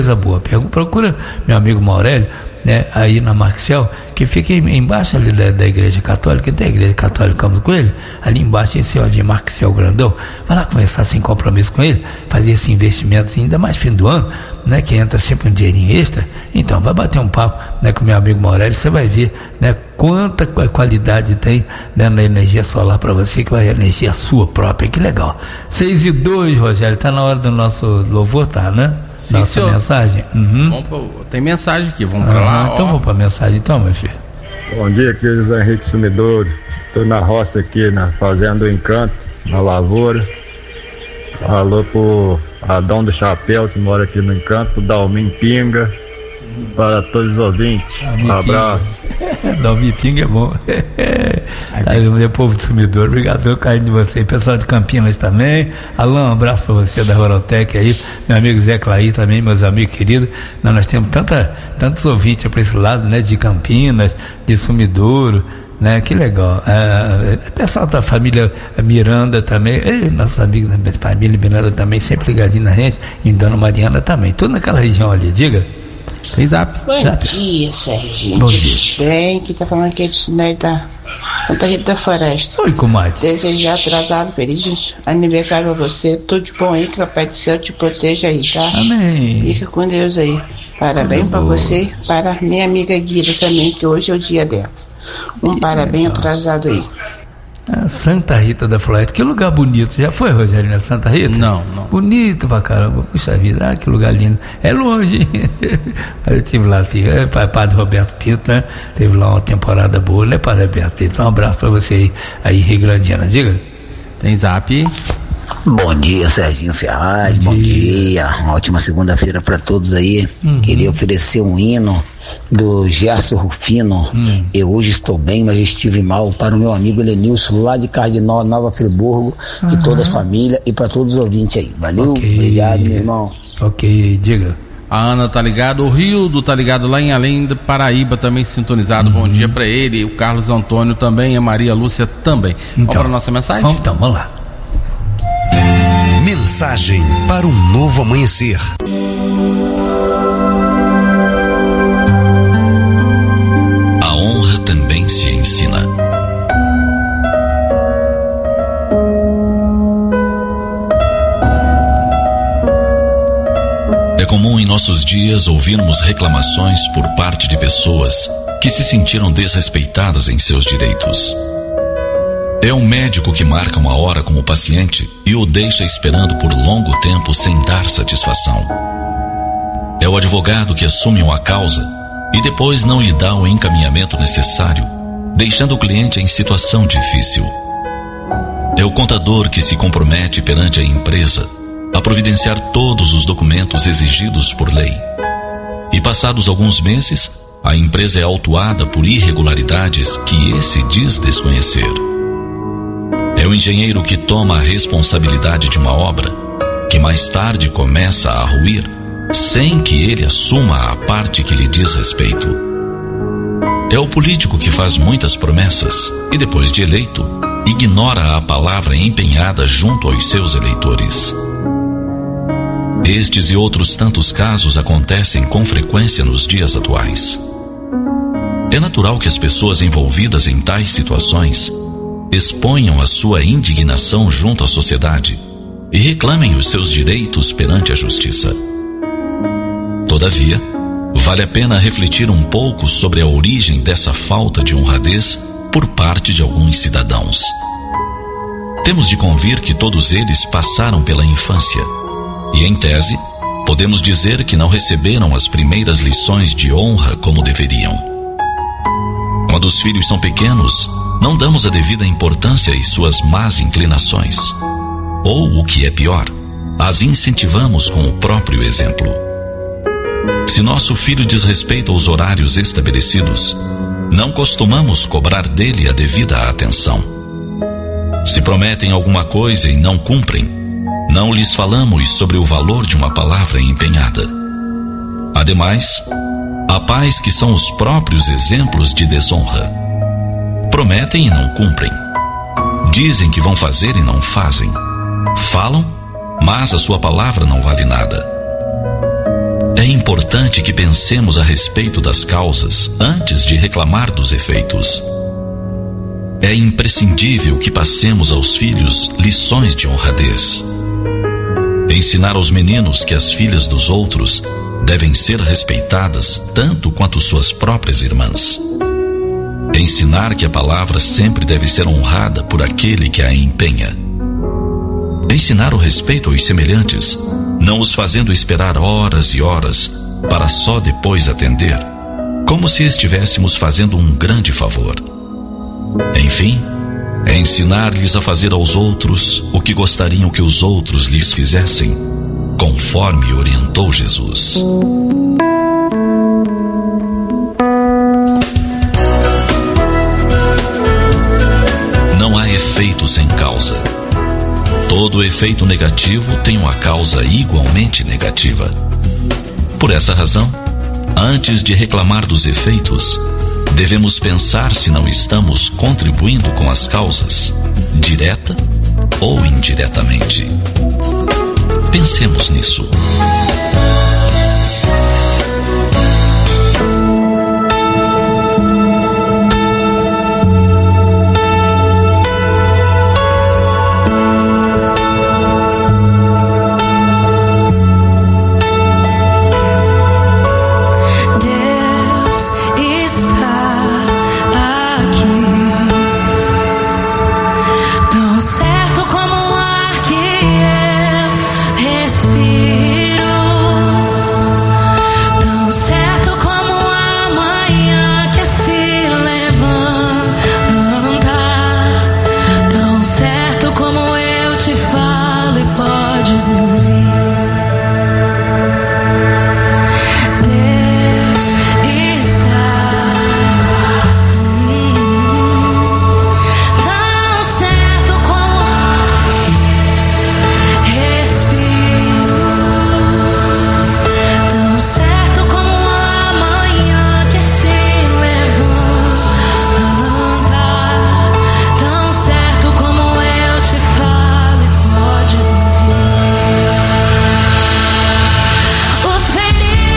Coisa boa. Procura meu amigo Maurélio, né, aí na Marcel, que fica embaixo ali da igreja católica, tem a igreja católica Campos Coelho, ali embaixo esse de Marcel grandão, vai lá conversar sem compromisso com ele, fazer esse investimento, ainda mais fim do ano, né, que entra sempre um dinheirinho extra. Então vai bater um papo, né, com meu amigo Maurélio, você vai ver, né, quanta qualidade tem, né, na energia solar para você, que vai energia sua própria. Que legal. 6:02, Rogério, tá na hora do nosso louvor, tá, né? Sim, nossa senhor. Mensagem. Tem mensagem aqui, vamos pra lá. Então vamos pra mensagem então, meu filho. Bom dia, aqui é José Henrique Sumidouro. Estou na roça aqui, na Fazenda do Encanto, na lavoura. Alô pro Adão do Chapéu, que mora aqui no Encanto, pro Dalmin Pinga, para todos os ouvintes. Um abraço. Dalmin Pinga é bom. Aí, meu povo do Sumidouro, obrigado pelo carinho de vocês. Pessoal de Campinas também. Alain, um abraço para você da Ruraltec aí. Meu amigo Zé Clair também, meus amigos queridos. Nós temos tantos ouvintes para esse lado, né? De Campinas, de Sumidouro, né? Que legal. Pessoal da família Miranda também. Nossos amigos da família Miranda também, sempre ligadinho na gente. E Dona Mariana também. Tudo naquela região ali. Diga. Tem zap. Bom Zap. dia, Serginho. Bom Tudo dia. bem? Que tá falando aqui de Sinai da Santa Rita da Floresta. Oi, comadre. Desejar atrasado, feliz aniversário pra você. Tudo de bom aí, que o Papai do Céu te proteja aí, tá? Amém. Fica com Deus aí. Parabéns pra você, para minha amiga Guida também, que hoje é o dia dela. Parabéns atrasado aí. Santa Rita da Floresta, que lugar bonito. Já foi, Rogério, na Santa Rita? Não. Bonito pra caramba, puxa vida, que lugar lindo. É longe. Eu estive lá assim, Padre Roberto Pinto, né? Teve lá uma temporada boa, né, Padre Roberto Pinto? Um abraço pra você aí Rio Grandiana, diga. Tem zap. Bom dia, Serginho Ferraz, bom dia. Uma ótima segunda-feira para todos aí. Queria oferecer um hino do Gerson Rufino. Eu hoje estou bem, mas estive mal, para o meu amigo Lenilson, lá de Cardinal, Nova Friburgo, e toda a família, e para todos os ouvintes aí. Valeu, obrigado, meu irmão. Ok, diga. A Ana tá ligado, o Rildo tá ligado lá em Além do Paraíba, também sintonizado. Bom dia para ele. O Carlos Antônio também, a Maria Lúcia também. Então, vamos para nossa mensagem? Vamos lá. Mensagem para um novo amanhecer. A honra também se ensina. É comum em nossos dias ouvirmos reclamações por parte de pessoas que se sentiram desrespeitadas em seus direitos. É um médico que marca uma hora com o paciente e o deixa esperando por longo tempo sem dar satisfação. É o advogado que assume uma causa e depois não lhe dá o encaminhamento necessário, deixando o cliente em situação difícil. É o contador que se compromete perante a empresa a providenciar todos os documentos exigidos por lei. E passados alguns meses, a empresa é autuada por irregularidades que esse diz desconhecer. É o engenheiro que toma a responsabilidade de uma obra, que mais tarde começa a ruir, sem que ele assuma a parte que lhe diz respeito. É o político que faz muitas promessas e, depois de eleito, ignora a palavra empenhada junto aos seus eleitores. Estes e outros tantos casos acontecem com frequência nos dias atuais. É natural que as pessoas envolvidas em tais situações exponham a sua indignação junto à sociedade e reclamem os seus direitos perante a justiça. Todavia, vale a pena refletir um pouco sobre a origem dessa falta de honradez por parte de alguns cidadãos. Temos de convir que todos eles passaram pela infância e, em tese, podemos dizer que não receberam as primeiras lições de honra como deveriam. Quando os filhos são pequenos, não damos a devida importância às suas más inclinações. Ou, o que é pior, as incentivamos com o próprio exemplo. Se nosso filho desrespeita os horários estabelecidos, não costumamos cobrar dele a devida atenção. Se prometem alguma coisa e não cumprem, não lhes falamos sobre o valor de uma palavra empenhada. Ademais, há pais que são os próprios exemplos de desonra. Prometem e não cumprem. Dizem que vão fazer e não fazem. Falam, mas a sua palavra não vale nada. É importante que pensemos a respeito das causas antes de reclamar dos efeitos. É imprescindível que passemos aos filhos lições de honradez. Ensinar aos meninos que as filhas dos outros devem ser respeitadas tanto quanto suas próprias irmãs. Ensinar que a palavra sempre deve ser honrada por aquele que a empenha. Ensinar o respeito aos semelhantes, não os fazendo esperar horas e horas para só depois atender, como se estivéssemos fazendo um grande favor. Enfim, é ensinar-lhes a fazer aos outros o que gostariam que os outros lhes fizessem, conforme orientou Jesus. Não há efeito sem causa. Todo efeito negativo tem uma causa igualmente negativa. Por essa razão, antes de reclamar dos efeitos, devemos pensar se não estamos contribuindo com as causas, direta ou indiretamente. Pensemos nisso.